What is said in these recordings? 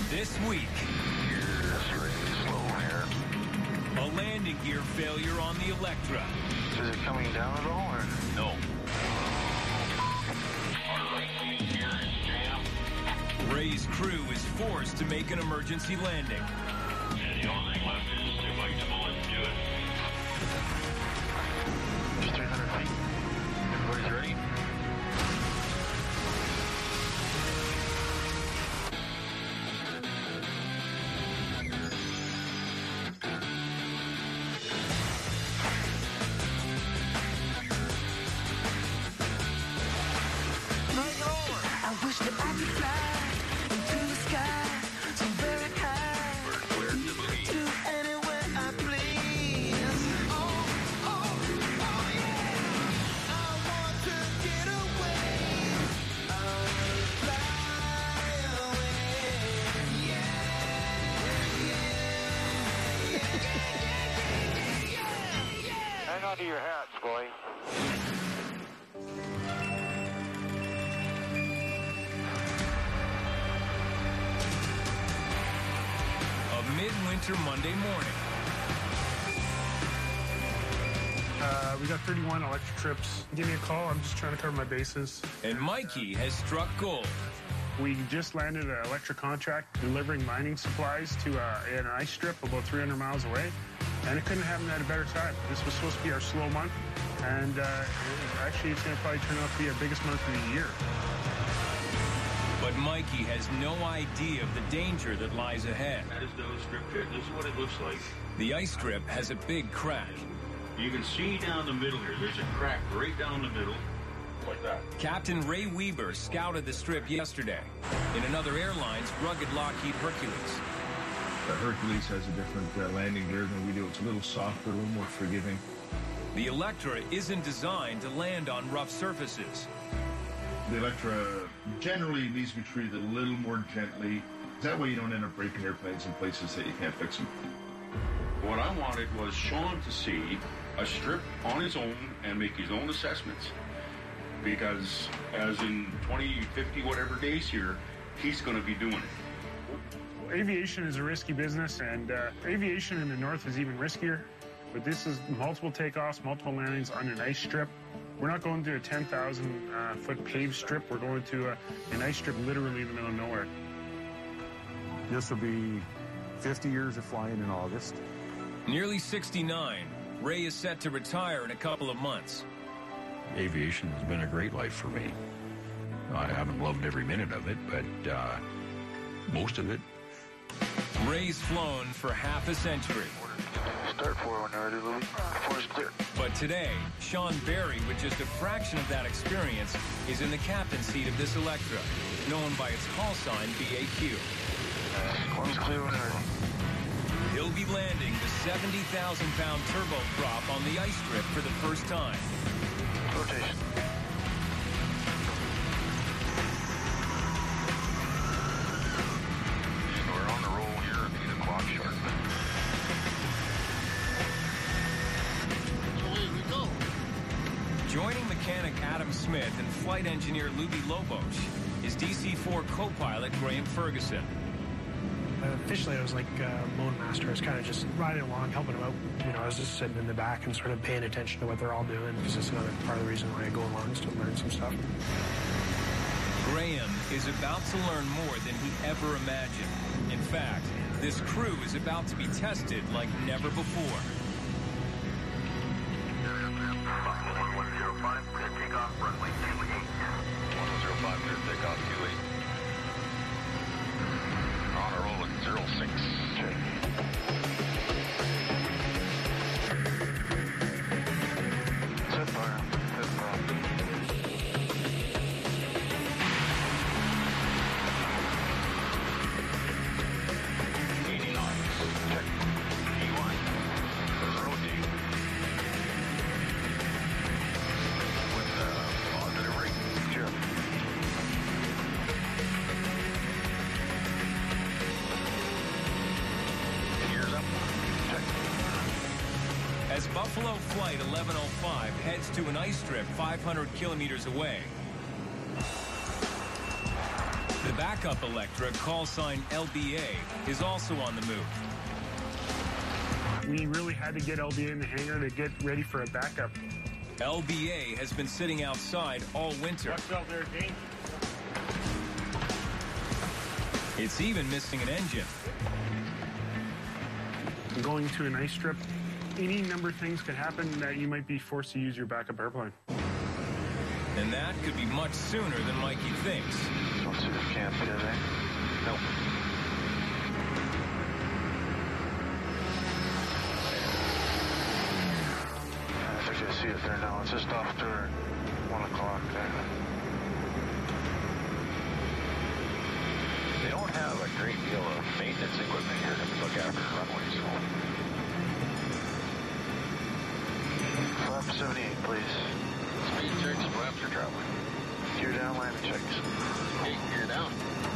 This week, Just really slow here. a landing gear failure on the Electra. Is it coming down at all, or? No. Ray's crew is forced to make an emergency landing. And the only thing left is to bite the bullet and do it. Just 300 feet. Everybody's ready? I wish that I could fly into the sky so very high to anywhere I please. Oh, yeah. I want to get away. I want to fly away. Yeah. Hang on to your hats, boy. Midwinter Monday morning. We got 31 electric trips. Give me a call. I'm just trying to cover my bases. And Mikey has struck gold. We just landed an electric contract delivering mining supplies to an ice strip about 300 miles away. And it couldn't happen at a better time. This was supposed to be our slow month. And actually, it's going to probably turn out to be our biggest month of the year. But Mikey has no idea of the danger that lies ahead. That is the strip pit. This is what it looks like. The ice strip has a big crack. You can see down the middle here. There's a crack right down the middle, like that. Captain Ray Weber scouted the strip yesterday in another airline's rugged Lockheed Hercules. The Hercules has a different landing gear than we do. It's a little softer, a little more forgiving. The Electra isn't designed to land on rough surfaces. The Electra generally needs to be treated a little more gently. That way you don't end up breaking airplanes in places that you can't fix them. What I wanted was Sean to see a strip on his own and make his own assessments. Because as in 20, 50, whatever days here, he's going to be doing it. Aviation is a risky business, and aviation in the north is even riskier. But this is multiple takeoffs, multiple landings on an ice strip. We're not going to a 10,000 foot paved strip. We're going to an ice strip literally in the middle of nowhere. This will be 50 years of flying in August. Nearly 69, Ray is set to retire in a couple of months. Aviation has been a great life for me. I haven't loved every minute of it, but most of it. Ray's flown for half a century. Start for when you're ready, Louie. Before it's clear. But today, Sean Barry, with just a fraction of that experience, is in the captain's seat of this Electra, known by its call sign BAQ. One's clear when you're ready. He'll be landing the 70,000-pound turboprop on the ice strip for the first time. Rotation. And we're on the roll here at 8 o'clock sharp. Away we go. Joining mechanic Adam Smith and flight engineer Luby Lobosch is DC-4 co-pilot Graham Ferguson. Officially, I was like loan master. I was kind of just riding along, helping them out. You know, I was just sitting in the back and sort of paying attention to what they're all doing, because it's another part of the reason why I go along, is to learn some stuff. Graham is about to learn more than he ever imagined. In fact, this crew is about to be tested like never before. 1105, clear takeoff, runway 28. 1005, clear takeoff, 28. On a roll at 06. Check. Set fire. Set fire. 89. Check. E1. There's a rotate. With positive rate. Sure. Gears up. Check. As Buffalo Flight 1105 heads to an ice strip 500 kilometers away, the Backup Electra, call sign LBA, is also on the move. We really had to get LBA in the hangar to get ready for a backup. LBA has been sitting outside all winter. Watch out there, Dane. It's even missing an engine. Going to an ice strip, any number of things could happen that you might be forced to use your backup airplane. And that could be much sooner than Mikey thinks. Don't see the camp here, eh? Nope. I think I see it there now. It's just after 1 o'clock there. They don't have a great deal of maintenance equipment here to look after the runways. Flap 78, please. Speed checks, flaps are traveling. Gear down, landing checks. Okay, gear down.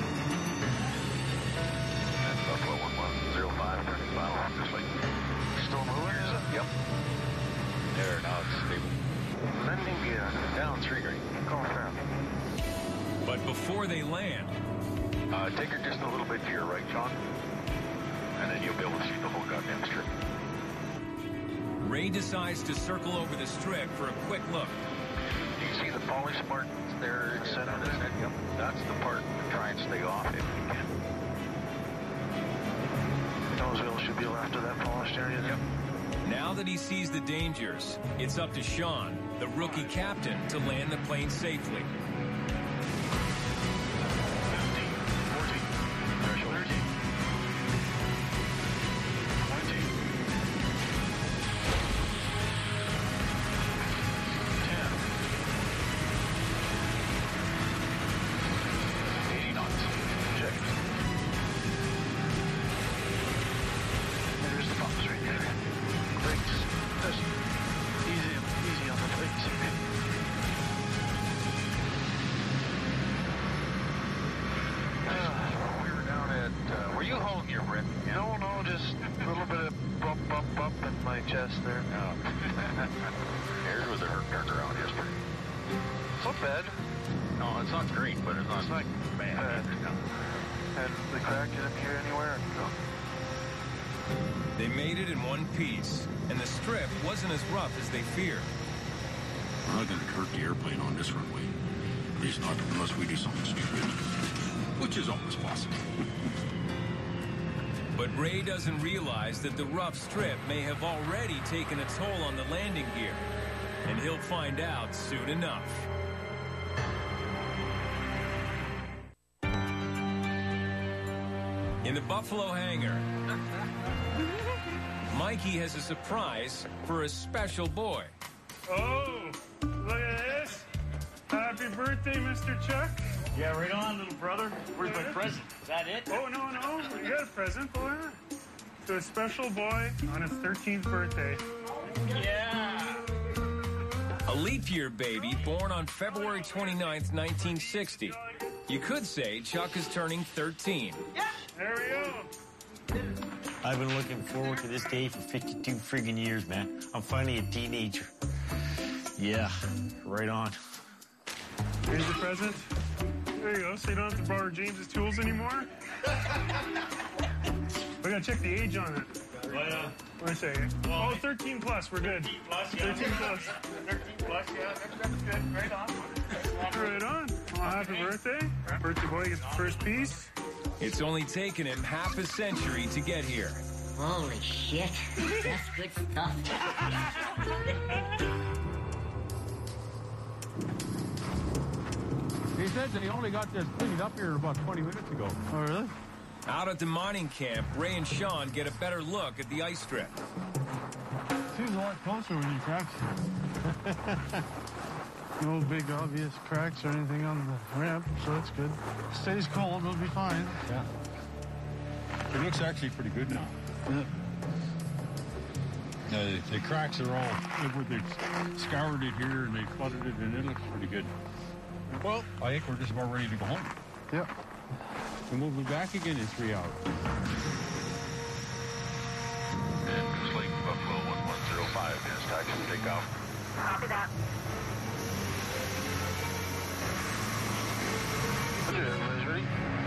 That's Buffalo 1105, turning final. Just like, still moving, is it? Yep. There, now it's stable. Landing gear. Down, 3 green. Confirm. But before they land, take her just a little bit to your right, John. And then you'll be able to see the whole goddamn strip. Ray decides to circle over the strip for a quick look. Do you see the polish mark there set on this head? Yep. That's the part to try and stay off if you can. Nose wheel should be left of that polished area there. Yep. Now that he sees the dangers, it's up to Sean, the rookie captain, to land the plane safely. 'Which is always possible. But Ray doesn't realize that the rough strip may have already taken a toll on the landing gear, and he'll find out soon enough. In the Buffalo hangar, Mikey has a surprise for a special boy. Oh, look at this. Happy birthday, Mr. Chuck. Yeah, right on, little brother. Where's my present? Is that it? Oh, no. We got a present, boy. To a special boy on his 13th birthday. Yeah. A leap year baby born on February 29th, 1960. You could say Chuck is turning 13. Yeah. There we go. I've been looking forward to this day for 52 friggin' years, man. I'm finally a teenager. Yeah, right on. Here's your present. There you go, so you don't have to borrow James's tools anymore. We gotta check the age on it. What do I say? Oh, 13 plus, we're good. 13 plus, yeah. 13 plus. 13 plus, yeah, that's good. Right on. Right on. Well, happy birthday. Birthday boy gets the first piece. It's only taken him half a century to get here. Holy shit. That's good stuff. He said that he only got this cleaned up here about 20 minutes ago. Oh, really? Out at the mining camp, Ray and Sean get a better look at the ice strip. Seems a lot closer when you cracks. No big obvious cracks or anything on the ramp, so that's good. Stays cold, it'll be fine. Yeah. It looks actually pretty good now. Yeah. The cracks are all, they've scoured it here and they flooded it and it looks pretty good. Well, I think we're just about ready to go home. Yep. And we'll be back again in 3 hours. And just like Buffalo 1105 is taxi to take off. Copy that. Roger, everybody's ready?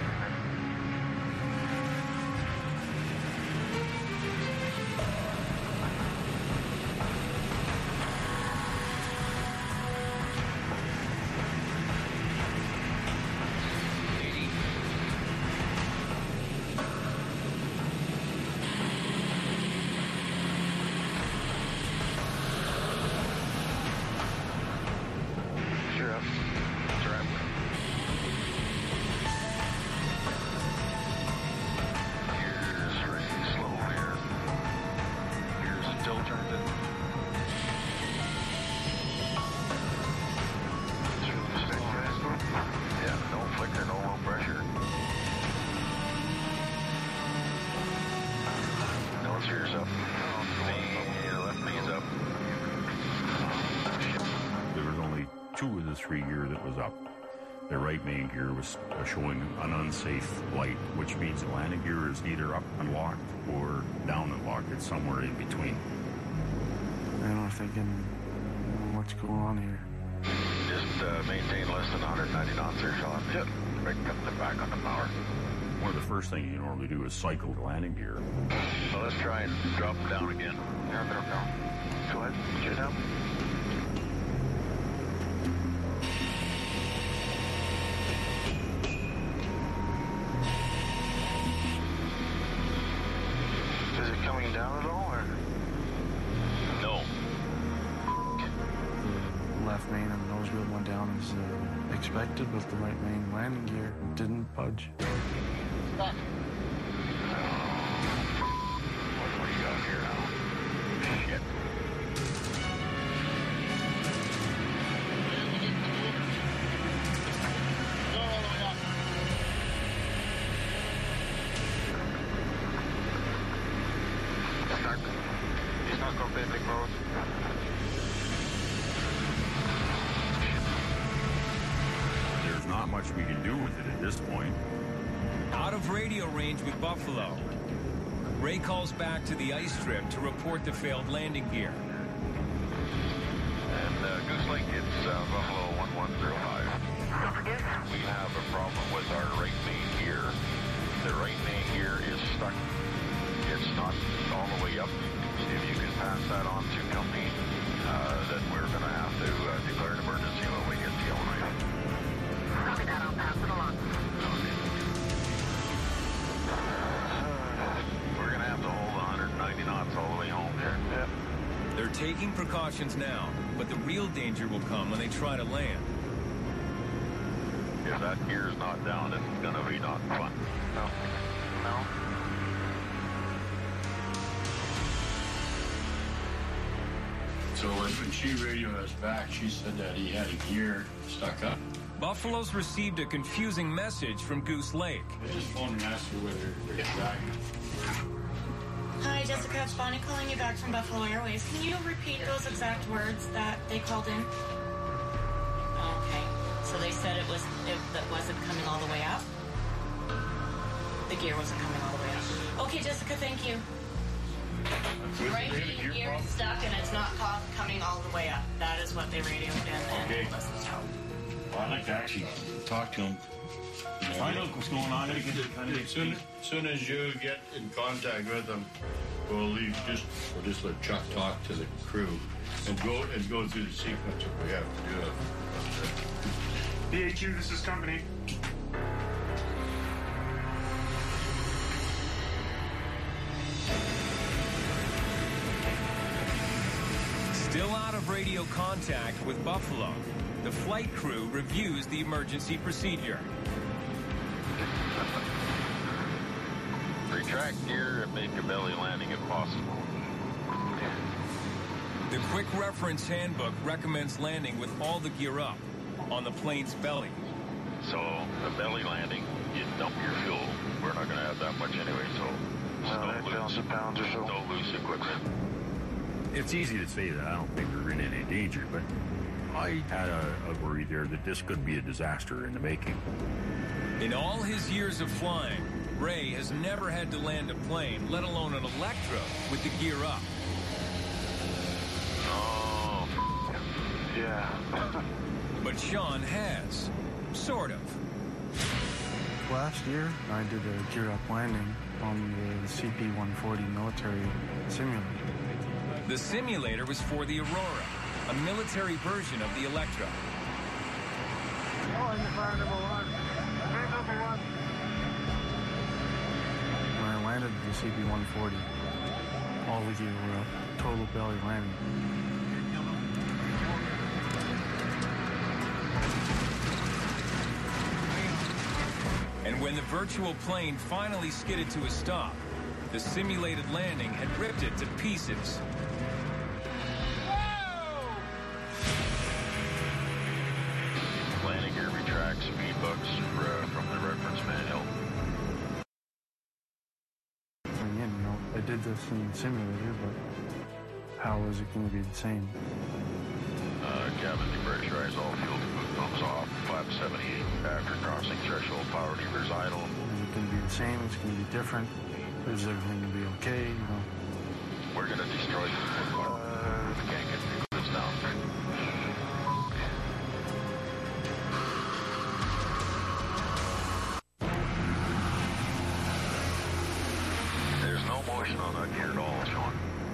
Two of the 3 gear that was up. The right main gear was showing an unsafe light, which means the landing gear is either up and locked or down and locked. It's somewhere in between. And I'm thinking, what's going on here? Just maintain less than 190 knots there, Sean. Yep. Right up the back on the power. One of the first things you normally do is cycle the landing gear. So let's try and drop it down again. Go ahead. Get it down. Is it coming down at all, or? No. The left main and nose wheel went down as expected, but the right main landing gear didn't budge. Stop. What do you got here now? Shit. He's not going to be big road. There's not much we can do with it at this point. Out of radio range with Buffalo, Ray calls back to the ice strip to report the failed landing gear. And Goose Lake, it's Buffalo 1105. Don't forget. We have a problem with our right main gear. The right main gear is stuck. It's not all the way up. If you can pass that on to company, then we're going to have to declare an emergency when we get to Illinois. Copy that. I'll pass it along. We're going to have to hold 190 knots all the way home here. Yep. They're taking precautions now, but the real danger will come when they try to land. If that gear's not down, it's going to be not fun. No. No. So when she radioed us back, she said that he had a gear stuck up. Buffalo's received a confusing message from Goose Lake. I just phoned and asked her whether to get back. Hi, Jessica. It's Bonnie calling you back from Buffalo Airways. Can you repeat those exact words that they called in? Okay. So they said it wasn't coming all the way up? The gear wasn't coming all the way up. Okay, Jessica, thank you. Right main gear is stuck and it's not coming all the way up. That is what they radioed in and told us to tell. Well, I'd like to actually talk to him. Find out what's going on. As soon as you get in contact with them, we'll just let Chuck talk to the crew and go through the sequence if we have to do it. BHU, this is company. Still out of radio contact with Buffalo, the flight crew reviews the emergency procedure. Retract gear and make a belly landing if possible. The quick reference handbook recommends landing with all the gear up on the plane's belly. So the belly landing, you dump your fuel. We're not going to have that much anyway, so no loose equipment. It's easy to say that I don't think we're in any danger, but I had a worry there that this could be a disaster in the making. In all his years of flying, Ray has never had to land a plane, let alone an Electra, with the gear up. Oh, yeah. But Sean has. Sort of. last year, I did a gear-up landing on the CP-140 military simulator. The simulator was for the Aurora, a military version of the Electra. Oh, in the fire number one. Fire number one. When I landed the CP-140, all the gear were up. Total belly landing. And when the virtual plane finally skidded to a stop, the simulated landing had ripped it to pieces. Landing gear retracts speed books from the reference manual. Again, you know, I did this in the simulator, but how is it going to be the same? Cabin depressurize, all fuel to boot pumps off, flap 78 after crossing threshold, power levers idle. Is it going to be the same? It's going to be different? Is everything going to be okay? You know? We're going to destroy the can't get the cruise down. There's no motion on that gear at all, Sean.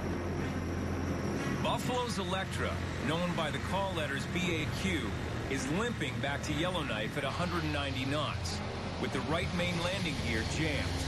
Buffalo's Electra, known by the call letters BAQ, is limping back to Yellowknife at 190 knots, with the right main landing gear jammed.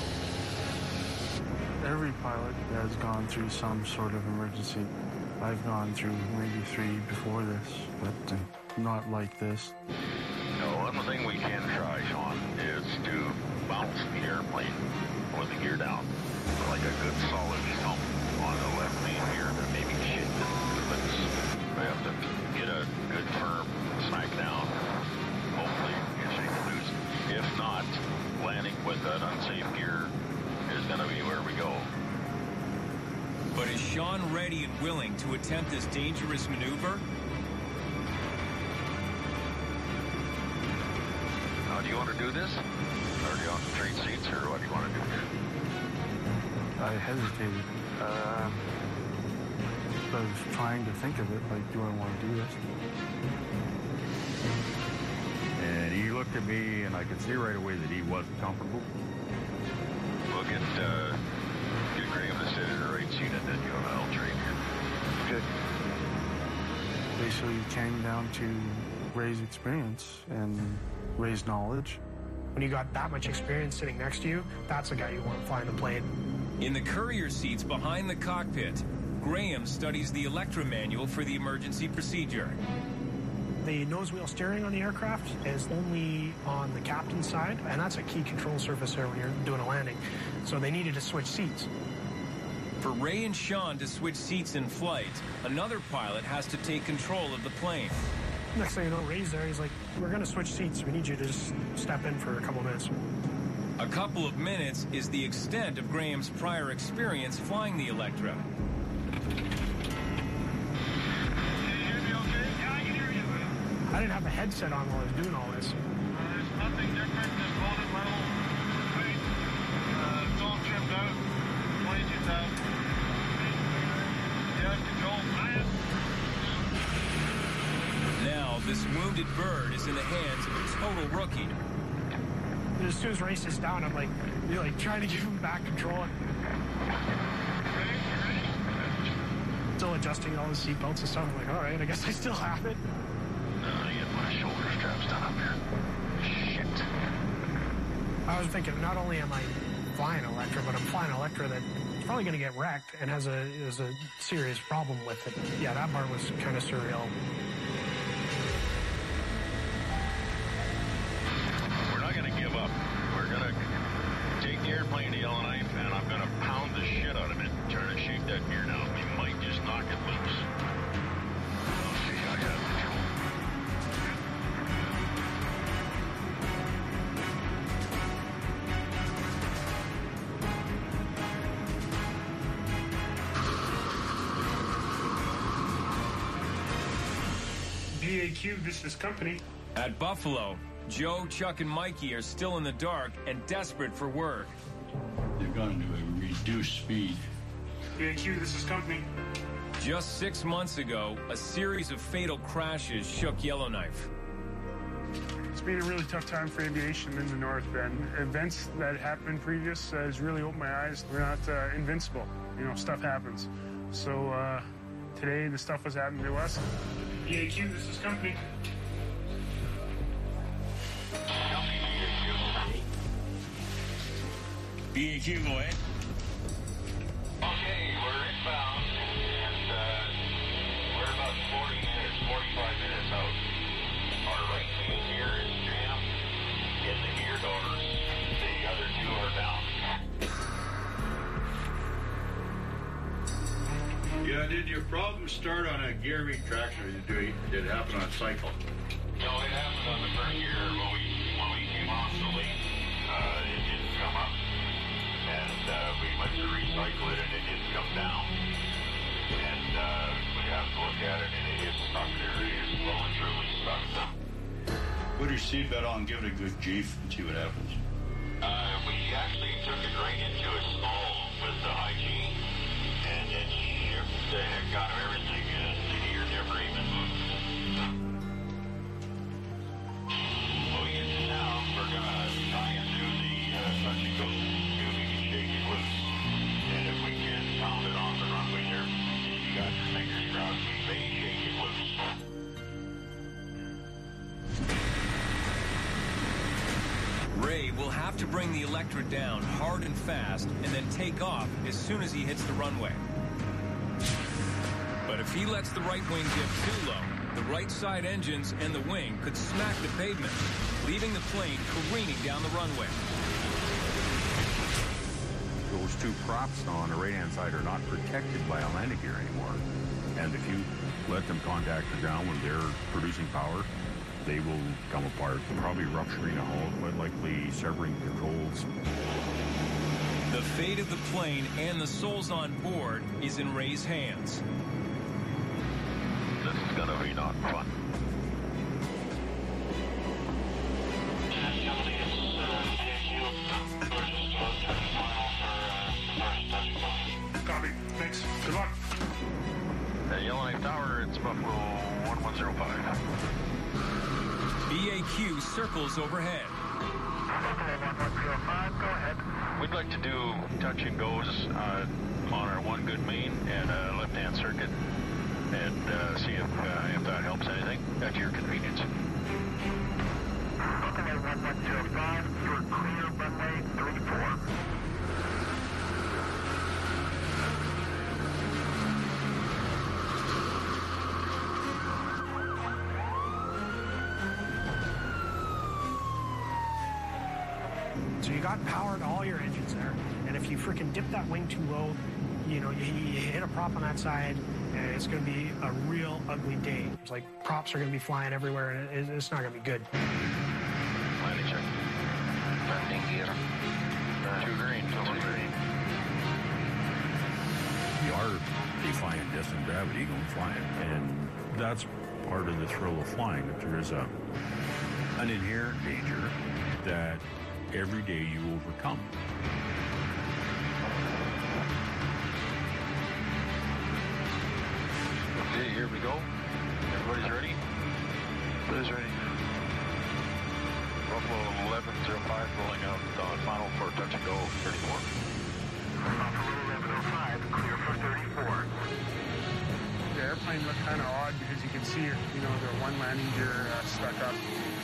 Every pilot has gone through some sort of emergency. I've gone through maybe 3 before this, but not like this. No, one thing we can try, Sean, is to bounce the airplane with the gear down, like a good solid thump on the left main gear that maybe shit but we have to get a good firm smack down. Hopefully get shake loose. If not, landing with that unsafe gear is going to be where we go. But is Sean ready and willing to attempt this dangerous maneuver? Now, do you want to do this? Or do you want to trade seats, or what do you want to do here? I hesitated. I was trying to think of it, like, do I want to do this? And he looked at me, and I could see right away that he wasn't comfortable. We'll get Graham to sit in the right seat, and then you and I'll trade here. Good. Basically, it came down to Ray's experience and Ray's knowledge. When you got that much experience sitting next to you, that's the guy you want flying the plane. In the courier seats behind the cockpit, Graham studies the Electra manual for the emergency procedure. The nose wheel steering on the aircraft is only on the captain's side, and that's a key control surface there when you're doing a landing. So they needed to switch seats. For Ray and Sean to switch seats in flight, another pilot has to take control of the plane. Next thing you know, Ray's there. He's like, we're going to switch seats. We need you to just step in for a couple minutes. A couple of minutes is the extent of Graham's prior experience flying the Electra. I didn't have a headset on while I was doing all this. There's nothing different, just loaded level. Right. It's all trimmed out. 22,000. Yeah, control. Now, this wounded bird is in the hands of a total rookie. As soon as Ray sits down, I'm like, you're like trying to give him back control. Still adjusting all the seatbelts and stuff. I'm like, all right, I guess I still have it. I get my shoulder straps done up here. Shit. I was thinking, not only am I flying Electra, but I'm flying Electra that's probably going to get wrecked and has a serious problem with it. Yeah, that part was kind of surreal. We're not going to give up. We're going to take the airplane to Yellowknife, and I'm going to pound the shit out of it, trying to shake that gear down. We might just knock it loose. I'll see how you have control. BAQ, this is company. At Buffalo, Joe, Chuck, and Mikey are still in the dark and desperate for work. They've gone to a reduced speed. BAQ, this is company. Just 6 months ago, a series of fatal crashes shook Yellowknife. It's been a really tough time for aviation in the north, and events that happened previous has really opened my eyes. We're not invincible. You know, stuff happens. So today, the stuff was happening to us. BAQ, this is company. BAQ, go ahead. Okay, we're inbound, and we're about 45 minutes out. Our right main gear is jammed in the gear doors. The other two are down. Yeah, did your problem start on a gear retraction, or did it happen on cycle? No, it happened on the first gear when we came off the lane. It didn't come up, and we went to recycle it, and it didn't come down. And we have to look at it, and it is stuck there. It is well and truly stuck. Put your seatbelt on, give it a good G and see what happens. We actually took it right into a stall with the high G, and it shipped the heck out of everything, and the gear never even moved. Well, now we're going to try and do the touch and go, see if we can shake it loose. And if we can pound it on the runway there, you got your fingers crossed, we may shake it loose. Ray will have to bring the Electra down hard and fast and then take off as soon as he hits the runway. But if he lets the right wing dip too low, the right side engines and the wing could smack the pavement, leaving the plane careening down the runway. Those two props on the right-hand side are not protected by a landing gear anymore. And if you let them contact the ground when they're producing power, they will come apart, probably rupturing a hull, quite likely severing controls. The fate of the plane and the souls on board is in Ray's hands. This is going to be not fun. Copy. Thanks. Good luck. Yellowknife Tower, it's Buffalo 1105. BAQ circles overhead. Buffalo 1105, go ahead. We'd like to do touch and goes on our one good main and a left-hand circuit, and see if that helps anything at your convenience. Buffalo 1105, you're clear runway 34. So you got power to all your engines there, and if you freaking dip that wing too low, you know, you hit a prop on that side, and it's going to be a real ugly day. It's like props are going to be flying everywhere, and it's not going to be good. Landing check. Landing gear. 2 green. 2 green. You are defying distant gravity going flying, and that's part of the thrill of flying. That there is an inherent danger that every day you overcome. Okay, here we go. Everybody's ready? Everybody's ready. Buffalo 1105 rolling out final for touch and go 34. Buffalo 1105, clear for 34. The airplane looked kind of odd because you can see, you know, the one landing gear stuck up.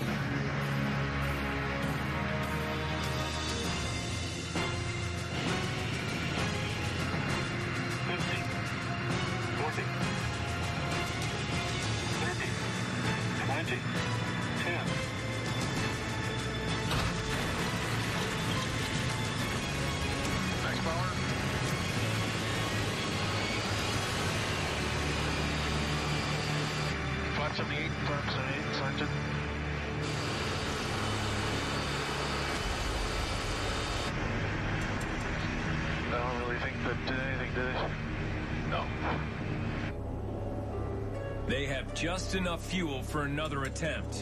They have just enough fuel for another attempt.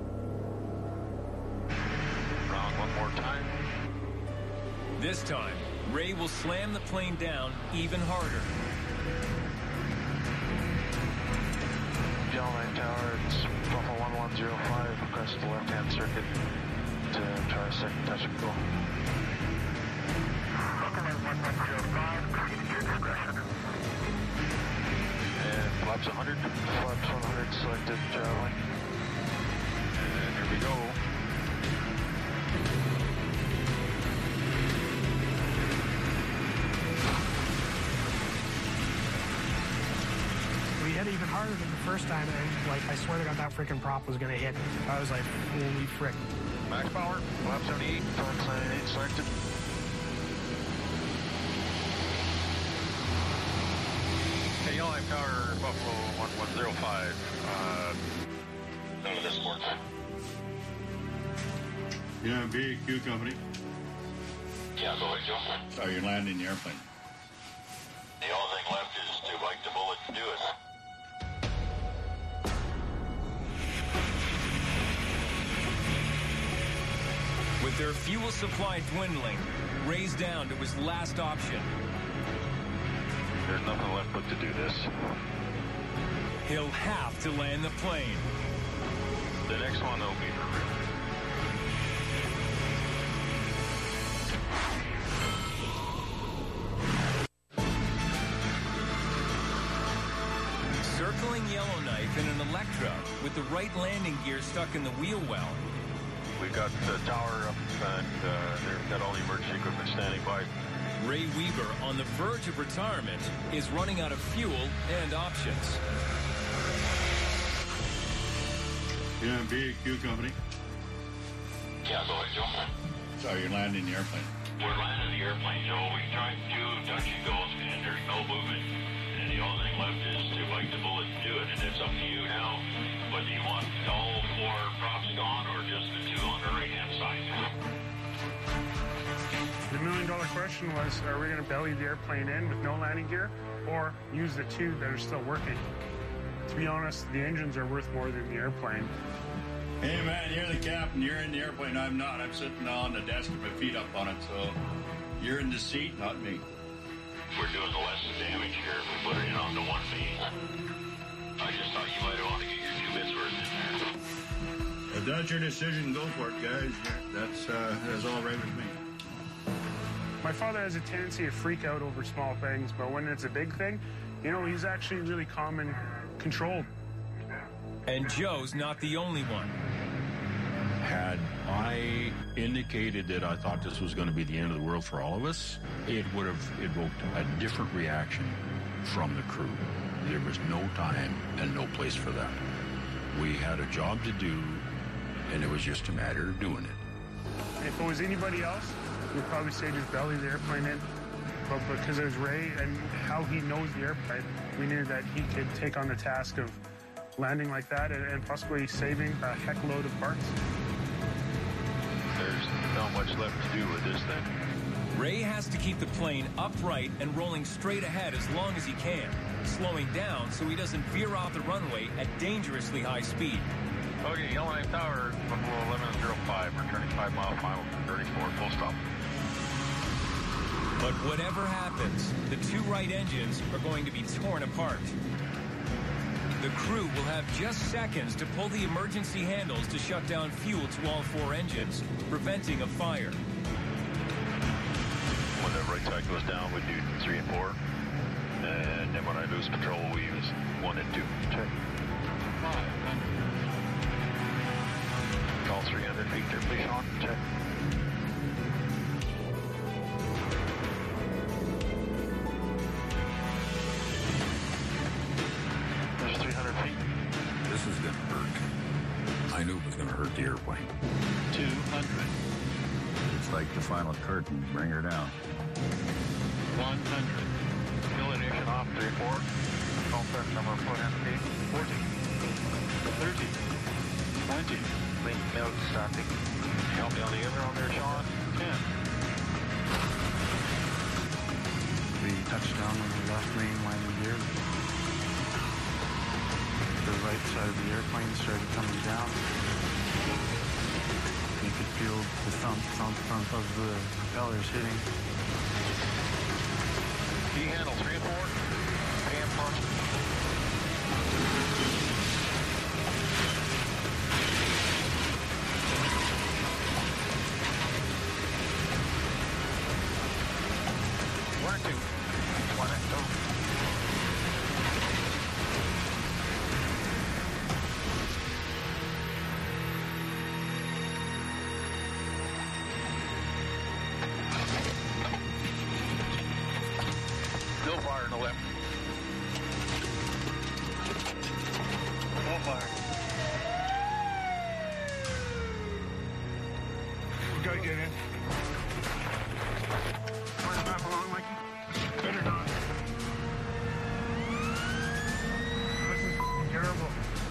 Round one more time. This time, Ray will slam the plane down even harder. Yellowknife Tower, it's Buffalo 105, request the left-hand circuit to try a second touch and go. Falcon 1105, proceed at your discretion. And flaps 100. Flaps 100 selected, traveling. And here we go. We hit even harder than the first time, and like I swear to God, that freaking prop was gonna hit. I was like, holy frick. Max power, flap 78, flaps 98 selected. Hey, Yellowknife Tower, Buffalo 1105. None of this works. Yeah, BAQ company. Yeah, go ahead, Joe. So you're landing the airplane. The only thing left is to bite the bullet and do it. With their fuel supply dwindling, Ray's down to his last option. There's nothing left but to do this. He'll have to land the plane. The next one will be for real. Circling Yellowknife in an Electra with the right landing gear stuck in the wheel well. We've got the tower up and they've got all the emergency equipment standing by. Ray Weaver, on the verge of retirement, is running out of fuel and options. Yeah, BAQ company. Yeah, go ahead, Joe. So you're landing the airplane. We're landing the airplane, Joe. We tried to touch and go, and there's no movement. And the only thing left is to bite the bullet and do it. And it's up to you now whether you want all 4 props gone or just the 2 on the right-hand side. The million-dollar question was, are we going to belly the airplane in with no landing gear or use the 2 that are still working? To be honest, the engines are worth more than the airplane. Hey, man, you're the captain. You're in the airplane. I'm not. I'm sitting on the desk with my feet up on it, so you're in the seat, not me. We're doing the less damage here if we put it in on the 1 beam. I just thought you might want to get your 2 bits worth in there. If that's your decision, go for it, guys. That's all right with me. My father has a tendency to freak out over small things, but when it's a big thing, you know, he's actually really calm and controlled. And Joe's not the only one. Had I indicated that I thought this was going to be the end of the world for all of us, it would have evoked a different reaction from the crew. There was no time and no place for that. We had a job to do, and it was just a matter of doing it. If it was anybody else, we'd probably say just belly the airplane in. But because it was Ray and how he knows the airplane, we knew that he could take on the task of landing like that and possibly saving a heck load of parts. There's not much left to do with this thing. Ray has to keep the plane upright and rolling straight ahead as long as he can, slowing down so he doesn't veer off the runway at dangerously high speed. Okay, Yellowknife Tower, Buffalo 1105, returning 5 mile final, 34, full stop. But whatever happens, the 2 right engines are going to be torn apart. The crew will have just seconds to pull the emergency handles to shut down fuel to all 4 engines, preventing a fire. When the right side goes down, we do 3 and 4. And then when I lose control, we use 1 and 2. Check. 5. Call 300 feet there, please, Sean. Check. There's 300 feet. This is going to hurt. I knew it was going to hurt the airplane. 200. It's like the final curtain. Bring her down. 100. Fuel ignition off, 3-4. Contact number 400 feet. 40. 30. 20. Link milk starting. Help me on the aileron there, Sean. 10. We touched down on the left main landing gear. The right side of the airplane started coming down. You could feel the thump of the propellers hitting. D-handle 3 and 4. Pan front. 2. 1 at 2. Still fire in the left. All fire. You gotta get in. Turn it back along, Mikey. Better not. This is terrible.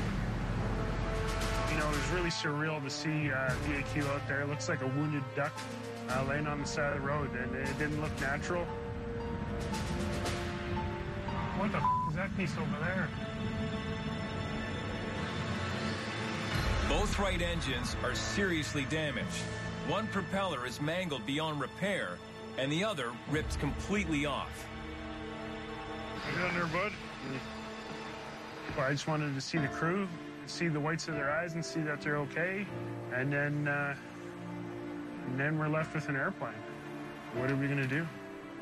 You know, it was really surreal to see VAQ out there. It looks like a wounded duck laying on the side of the road, and it didn't look natural. What the is that piece over there? Both right engines are seriously damaged. One propeller is mangled beyond repair, and the other ripped completely off. You on there, bud? Well, I just wanted to see the crew, see the whites of their eyes and see that they're okay. And then we're left with an airplane. What are we going to do?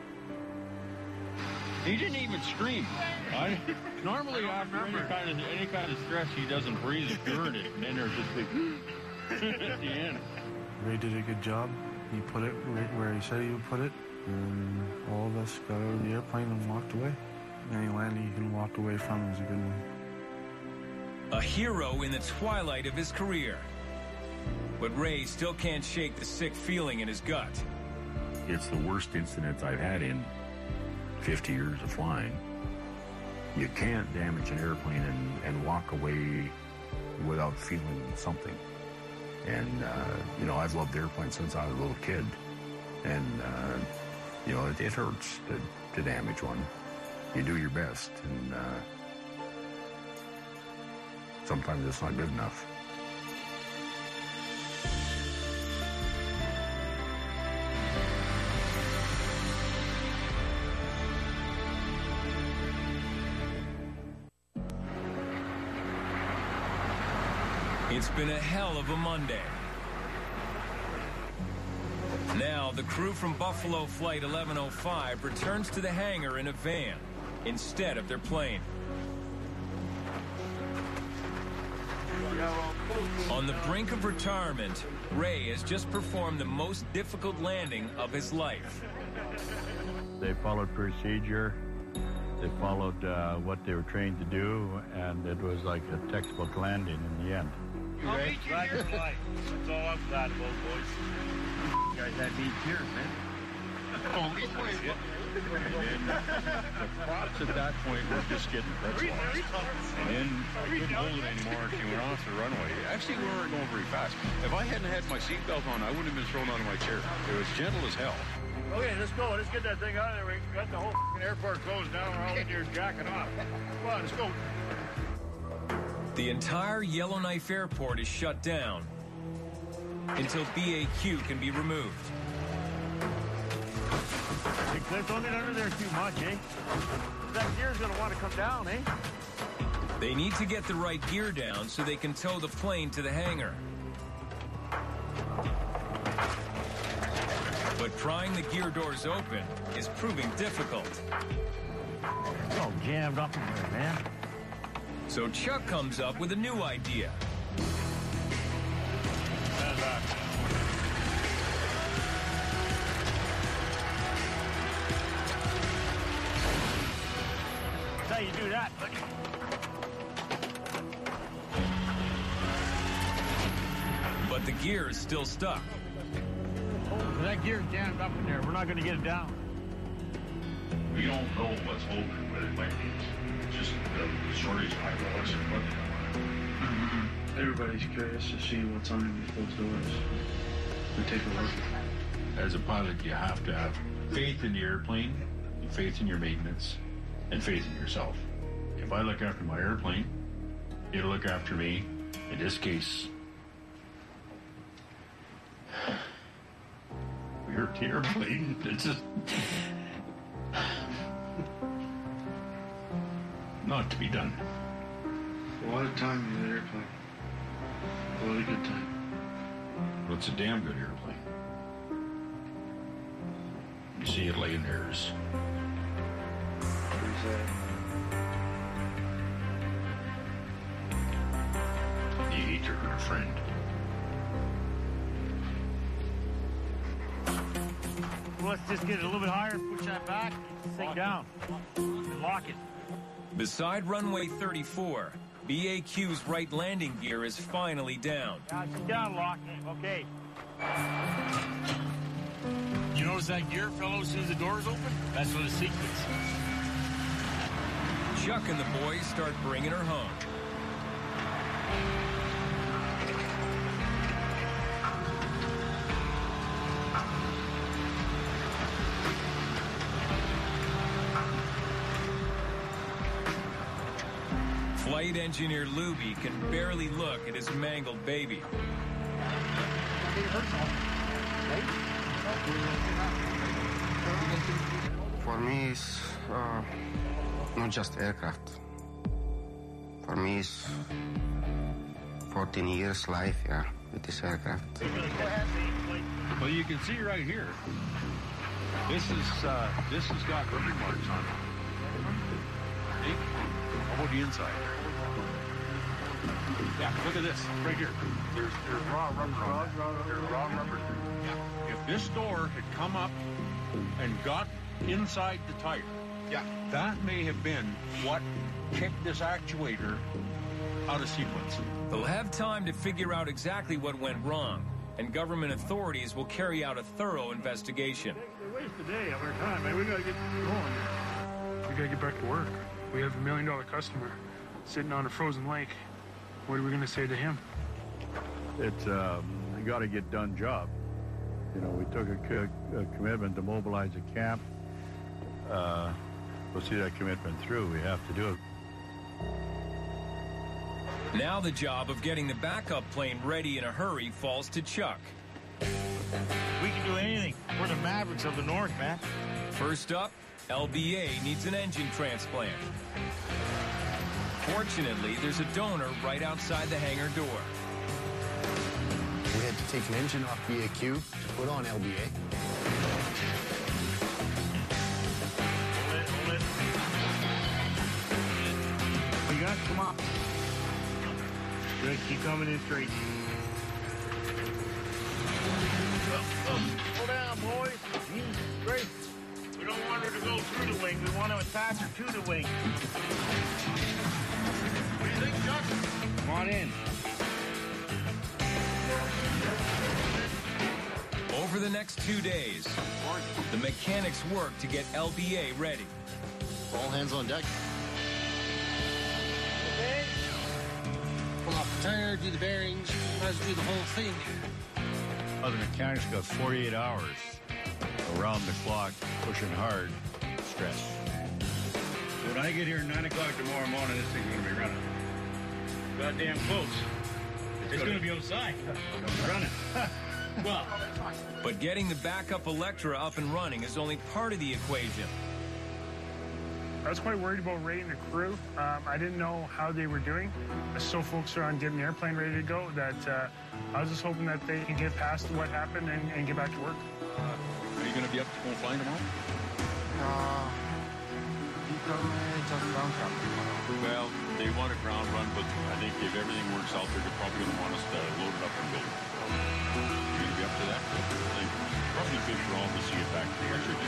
He didn't even scream. Normally, after any kind of stress, he doesn't breathe and turn it, and then there's just big at the end. Ray did a good job. He put it right where he said he would put it, and all of us got out of the airplane and walked away. Any landing you can walk away from is a good one. A hero in the twilight of his career. But Ray still can't shake the sick feeling in his gut. It's the worst incident I've had in 50 years of flying. You can't damage an airplane and walk away without feeling something. And, you know, I've loved airplanes since I was a little kid. And, you know, it hurts to damage one. You do your best, and sometimes it's not good enough. It's been a hell of a Monday. Now, the crew from Buffalo Flight 1105 returns to the hangar in a van instead of their plane. On the brink of retirement, Ray has just performed the most difficult landing of his life. They followed procedure. They followed what they were trained to do, and it was like a textbook landing in the end. I'll meet you here. That's all I'm glad about, boys. You guys had me tears, man. Oh, and then the props at that point were just getting pretzel. And then I couldn't hold it anymore, and she went off the runway. Actually, we weren't going very fast. If I hadn't had my seatbelt on, I wouldn't have been thrown out of my chair. It was gentle as hell. Okay, let's go. Let's get that thing out of there. We got the whole airport closed down. We're all in here jacking off. Come on, let's go. The entire Yellowknife Airport is shut down until BAQ can be removed. Hey, Cliff, don't get under there too much, eh? That gear's going to want to come down, eh? They need to get the right gear down so they can tow the plane to the hangar. But prying the gear doors open is proving difficult. It's all jammed up in there, man. So Chuck comes up with a new idea. That's how you do that, buddy. But the gear is still stuck. That gear's jammed up in there. We're not going to get it down. We don't know what's open, but it might be just the shortage of hydraulics and what they want. Everybody's curious to see what's underneath those doors. We take a look. As a pilot, you have to have faith in the airplane, faith in your maintenance, and faith in yourself. If I look after my airplane, it'll look after me. In this case, we hurt the airplane. It's just not to be done. A lot of time in that airplane. A lot of good time. Well, it's a damn good airplane. see it laying there is. You hate to hurt a friend. Let's just get it a little bit higher, push that back, sit down, and lock it. Beside runway 34, BAQ's right landing gear is finally down. Sit down, lock. Okay. You notice that gear fell out as soon as the doors open? That's for the sequence. Chuck and the boys start bringing her home. Flight engineer Luby can barely look at his mangled baby. For me, it's not just aircraft. For me, it's 14 years life, with this aircraft. Well, you can see right here. This has got rubber marks on it. See? How about the inside? Yeah, look at this right here. There's raw rubber on it. There's raw rubber. Yeah. If this door had come up and got inside the tire, that may have been what kicked this actuator out of sequence. They'll have time to figure out exactly what went wrong, and government authorities will carry out a thorough investigation. They waste a day of our time, man. We gotta get going. We gotta get back to work. We have $1 million customer sitting on a frozen lake. What are we gonna say to him? It's a got-to-get-done job. You know, we took a commitment to mobilize a camp. We'll see that commitment through. We have to do it. Now the job of getting the backup plane ready in a hurry falls to Chuck. We can do anything. We're the Mavericks of the North, man. First up, LBA needs an engine transplant. Fortunately, there's a donor right outside the hangar door. We had to take an engine off BAQ to put on LBA. Hold it. We got, come on. Good, keep coming in straight. Hold down, boys. Straight. We don't want her to go through the wing. We want to attach her to the wing. What do you think, Chuck? Come on in. Over the next 2 days, the mechanics work to get LBA ready. All hands on deck. Pull off the tire, do the bearings, might as well do the whole thing. Other mechanics got 48 hours around the clock, pushing hard, stress. When I get here at 9 o'clock tomorrow morning, this thing's going to be running. Goddamn close. It's going to be outside. Running. Well. But getting the backup Electra up and running is only part of the equation. I was quite worried about Ray and the crew. I didn't know how they were doing. I was so focused on getting the airplane ready to go that I was just hoping that they can get past what happened and get back to work. Are you going to be up to go flying tomorrow? Well, they want a ground run, but I think if everything works out, they're probably going to want us to load it up and go. You're going to be up to that? I think probably good for all to see it back to the air.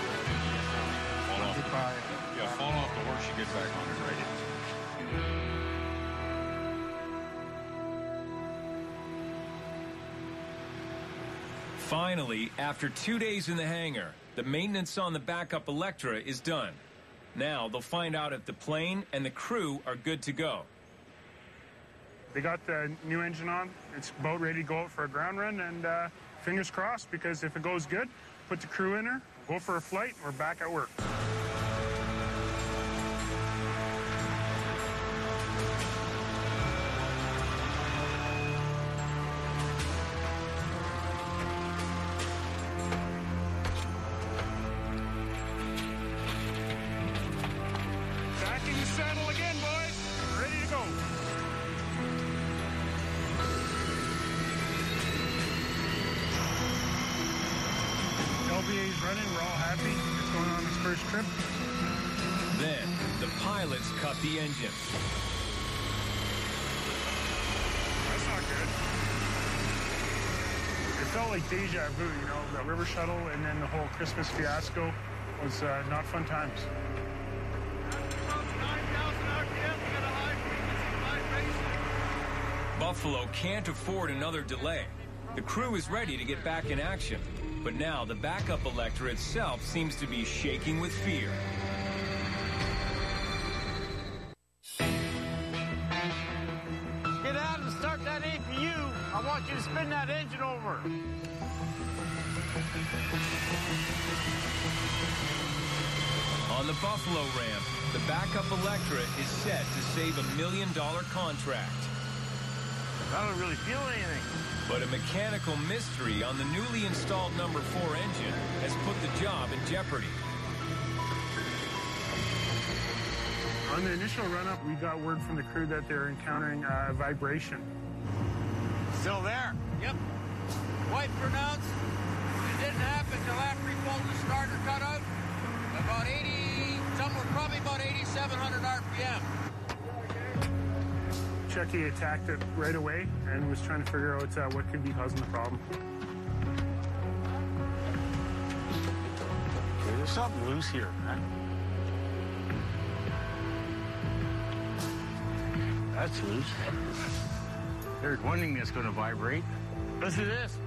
Fall off the horse, you get back on it right in. Finally, after 2 days in the hangar, the maintenance on the backup Electra is done. Now they'll find out if the plane and the crew are good to go. They got the new engine on. It's about ready to go out for a ground run, and fingers crossed, because if it goes good, put the crew in her, go for a flight, and we're back at work. running. We're all happy. It's going on its first trip. Then, the pilots cut the engine. That's not good. It felt like deja vu, you know, the river shuttle and then the whole Christmas fiasco was not fun times. Buffalo can't afford another delay. The crew is ready to get back in action, but now the backup Electra itself seems to be shaking with fear. Get out and start that APU. I want you to spin that engine over. On the Buffalo ramp, the backup Electra is set to save $1 million contract. I don't really feel anything. But a mechanical mystery on the newly installed number 4 engine has put the job in jeopardy. On the initial run-up, we got word from the crew that they're encountering vibration. Still there? Yep. Quite pronounced. It didn't happen until after he pulled the starter cutout. About 80, probably about 8,700 RPM. Chucky attacked it right away and was trying to figure out what could be causing the problem. Okay, there's something loose here, man. That's loose. There's one thing that's going to vibrate. Listen to this.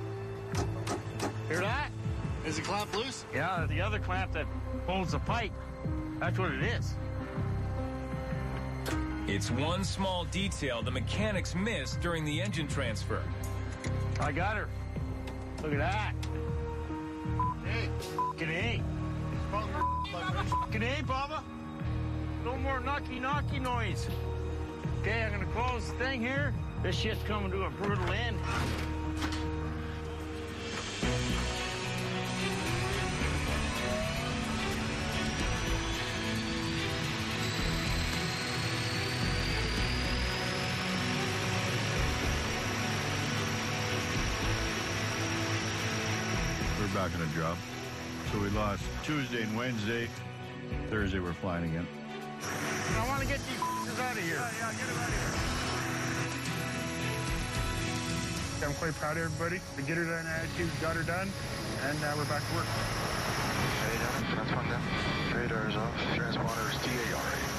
Hear that? Is the clamp loose? Yeah, the other clamp that holds the pipe. That's what it is. It's one small detail the mechanics missed during the engine transfer. I got her. Look at that. Hey. G'day. G'day, Bubba. No more knocky noise. Okay, I'm going to close the thing here. This shit's coming to a brutal end. Back on a job. So we lost Tuesday and Wednesday. Thursday we're flying again. I want to get these out of here. Yeah, get them out of here. I'm quite proud of everybody. The get her done attitude got her done, and we're back to work. Hey, transponder. Radars off. Transponders TAR.